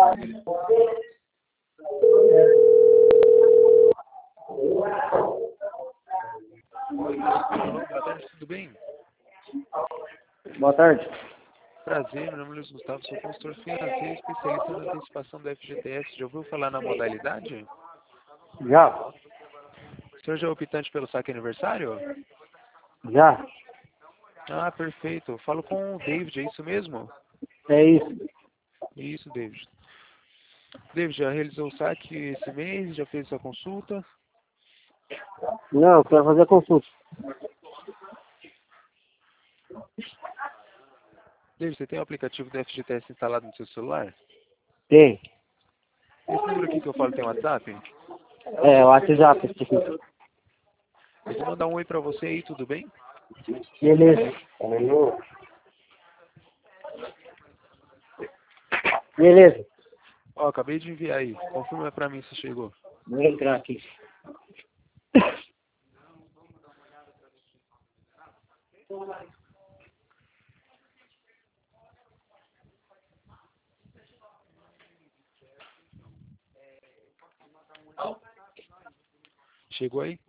Alô, boa tarde, tudo bem? Boa tarde. Prazer, meu nome é Luiz Gustavo, sou consultor financeiro especialista na antecipação do FGTS. Já ouviu falar na modalidade? Já? O senhor já é optante pelo saque aniversário? Já? Ah, perfeito. Eu falo com o David, é isso mesmo? É isso. Isso, David. David, já realizou o saque esse mês? Já fez sua consulta? Não, eu quero fazer a consulta. David, você tem o aplicativo do FGTS instalado no seu celular? Tem. Esse número aqui que eu falo tem WhatsApp? É, o WhatsApp. Eu vou mandar um oi pra você aí, tudo bem? Beleza. Beleza. Ó, acabei de enviar aí. Confirma pra mim se chegou. Vou entrar aqui. Chegou aí?